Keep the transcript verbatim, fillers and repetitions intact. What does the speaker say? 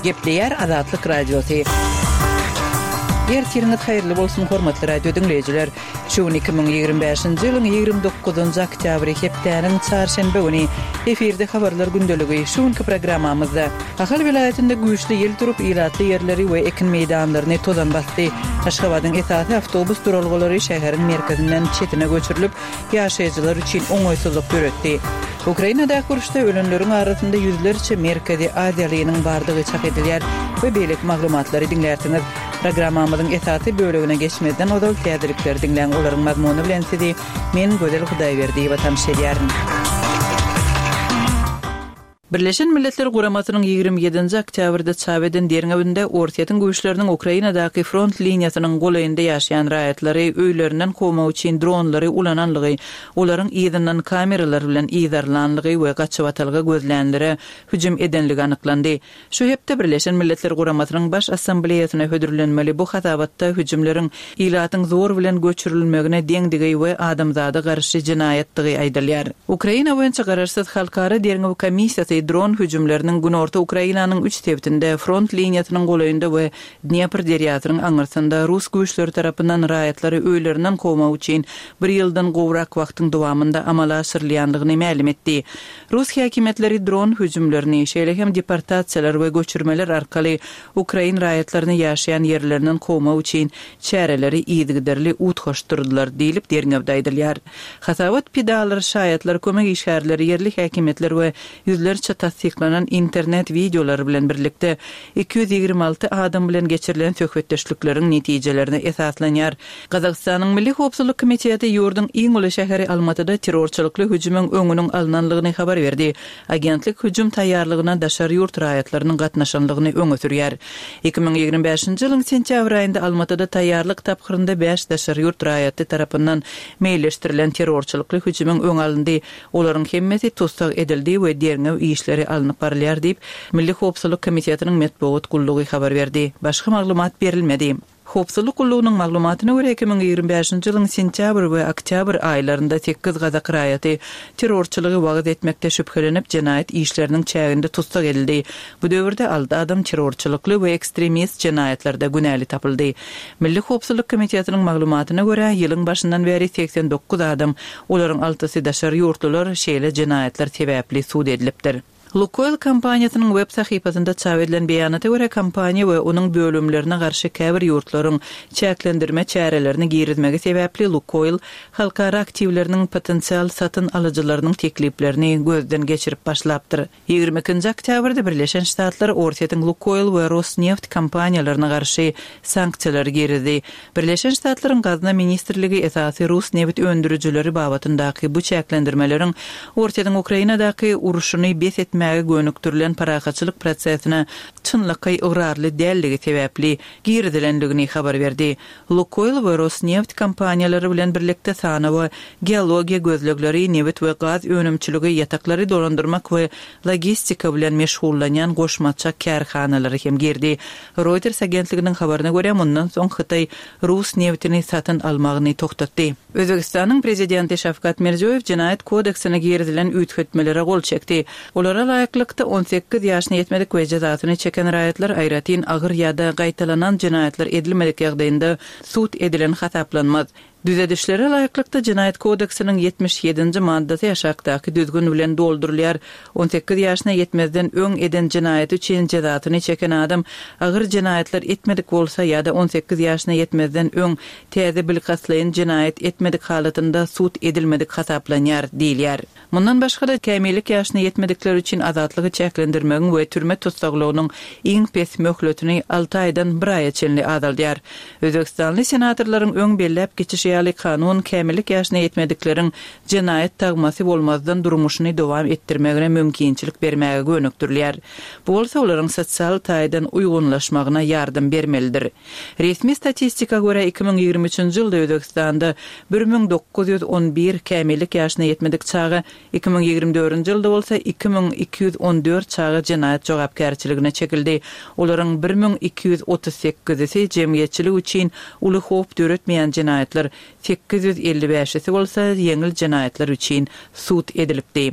Gepleyer Azatlyk Radiosu. Ertiriniz hayırlı bolsun hormatly radio dinleyijiler. Şu iki bin ýygrimi beşinji ýylyň ýygrimi dokuzunjy oktýabry hepdäniň çarşembe güni efirde habarlar gündeligi şuňky programmamyzda Ahal vilayetinde güýçli ýel turup ýylatly ýerleri we ekin meýdanlaryny tozan bastı. Aşgabatyň esasy awtobus duralgylary şäheriň merkezinden çetine göçürilip ýaşaýjylar üçin oňoýsuzlyk göretdi. Ukrainada kurşda ölenleriň arasynda ýüzlerçe merkezi Aziýalynyň bardygy çak edilýär we beýlik maglumatlary dinlärsiňiz. Programmamyzyň esasy bölегine geçmeden odal täzelikleri dinleň olaryň mazmuny bilen sizi men Gözel Hudaýberdi watan şerýärim. Birleşen Milletler Guramasynyň ýygrimi ýedinji oktýabrda çap eden derňewinde Ortaýatyň güýçleriniň Ukrainadaky front liniýasynyň golaýynda ýaşaýan raýatlary öýlerinden gowmak üçin dronlary ulananlygy, olaryň ýygynyň kameralar bilen ýydarlanlygy we gaçywatalga gözlänlere hüjüm edenligi anyklandy. Şu hepde Birleşen Milletler Guramasynyň baş assambleýasyna hödürlenmeli bu hatabatda hüjümleriň ýylatyň zor bilen göçürilmegine deňdigi we adamzada garşy jinayetdigi aýdylýar. Ukraina boýunça garaşsyz halkara derňew komissiýasy dron hüjümleriniň günorta Ukrainanyň üç teptinde front liniýasynyň golaýynda we Dnepr deriýasynyň aňyrsynda Rus güýçleri tarapyndan raýatlary öýlerinden gowmak üçin bir ýyldan gowrak wagtyň dowamında amala asyrlandygyny ma'lum etdi. Rus häkimetleri dron hüjümlerini şeýle hem deportasiýalar we göçürmeler arkaly Ukrain raýatlaryny ýaşaýan ýerlerinden gowmak üçin çäreleri ýygyderli utgaşdyrdylar diýilip derňewde aýdylýar. Hasabat pedalary şaýatlar kömek işgärleri ýerlik häkimetler we ýüzlerçe tasdiklanan internet videolar bilen birlikde iki yüz ýygrimi alty adam bilen geçirilen söhbetdeşlikleriň netijelerine esaslanýar. Gazakstanyň Milli Howpsuzlyk Komiteti ýurdun iň uly şäheri Almatyda terrorçylykly hüjümüň öňüniň alnanlygyny habar berdi. Agentlik hüjüm taýýarlygyna daşary ýurt raýatlarynyň gatnaşanlygyny öňe sürýär. iki bin ýygrimi beşinji ýylyň sentýabr aýynda Almatyda taýýarlyk tapgyrynda beş daşary ýurt raýaty tarapyndan meýilleşdirilen terrorçylykly hüjümüň öňe alındy. Olaryň hemmesi tutsak edildi we derňew işleri alınıp barylýar diýip Milli Howpsuzlyk Komitetining metbuat gullugy habar berdi. Başga maglumat berilmedi. Howpsuzlyk gullugynyň maglumatyna görä iki bin ýygrimi beşinji ýylyň sentýabr we oktýabr aýlarynda sekiz gazak raýaty terrorçylygy wagt etmekde şüphelenip jinayet işleriniň çäginde tutsak edildi. Bu döwürde alty adam terrorçylykly we ekstremist jinayetlerde günäli tapyldy. Milli Howpsuzlyk Komitetining maglumatyna görä ýylyň başyndan beri seksen dokuz adam, olaryň altysy daşary ýurtlular şeýle jinayetler sebäpli suud edilipdir. Lukoil kampaniýasynyň web sahypasynda çap edilen beýanata görä kampaniýa we onuň bölümlerine garşy käbir ýurtlaryň çäklendirme çärelerini girizmegi sebäpli Lukoil halkara aktivleriniň potensial satyn alyjylarynyň tekliplerini gözden geçirip başlapdyr. ýygrimi ikinji oktýabrda Birleşen Ştatlar Ortaýatyň Lukoil we Rosneft kampaniýalaryna garşy sanksiýalar girizdi. Birleşen Ştatlaryň gazna ministrligi esasy Rus neft öndürüjileri babatyndaky bu çäklendirmeleriň Ortaýatyň Ukrainadaky uruşuny bes etmäge gönüktirilen parakaçylyk prosesine çynlykly ıgrarly dälligi sebäpli girdilendigini habar berdi. Lukoil we Rosneft kampaniýalary bilen birlikde sana we geologiýa gözlegleri, neft we gaz önümçiligi ýataklary dolandyrmak we logistika bilen meşgullanýan goşmaça kärhanalary hem girdi. Reuters agentliginiň habaryna görä mundan soň Hytaý Rus neftini satyn almagyny toktatdy. Özbegistanyň prezidenti Şavkat Mirziýow jinayet kodeksine girdilen üýtgetmelere gol çekdi. Olara laýyklykda on sekiz ýaşyna ýetmedik we jazatyny çeken raýatlar aýratyn agyr ýa-da gaýtalanan jinayetler edilmedik ýagdaýynda suud edilen hasaplanmaz. Düzedişlere laýyklykda jinayet kodeksiniň yetmiş ýedinji maddasy ýaşakdaky düzgün bilen doldurulýar. on sekiz ýaşyna ýetmezden öň eden jinayet üçin jazatyny çeken adam agyr jinayetler etmedik bolsa ýa-da on sekiz ýaşyna ýetmezden öň täze bilgaslaýan jinayet etmedik halatynda suud edilmedik hasaplanýar diýilýär. Mundan başga da kämillik ýaşyna ýetmedikler üçin azatlygy çäklendirmegiň we türme tutsaglygynyň iň pes möhletini alty aýdan bir aýa çenli azaldýar. Özbekistanly senatorlaryň öň bellep geçişi ýaly kanun kämillik ýaşyna ýetmedikleriň jinayet tagmasy bolmazdan durmuşyny dowam etdirmegine mümkinçilik bermäge gönükdirler. Bu bolsa olaryň sosial taýdan uýgunlaşmagyna ýardym bermelidir. Resmi statistika görä iki bin ýygrimi üçinji ýylda Özbekistanda bir ming dokuz ýüz on bir kämillik ýaşyna ýetmedik çagy, iki bin ýygrimi dördünji ýylda bolsa iki bin iki ýüz on dört çagy jinayet jogapkärçiligine çekildi. Olaryň bir ming iki ýüz otuz sekizisi jemgyýetçilik üçin uly howp döretmeýän jinayetler, sekiz yüz elli beşi bolsa ýeňil jinayetler üçin suud edilipdi.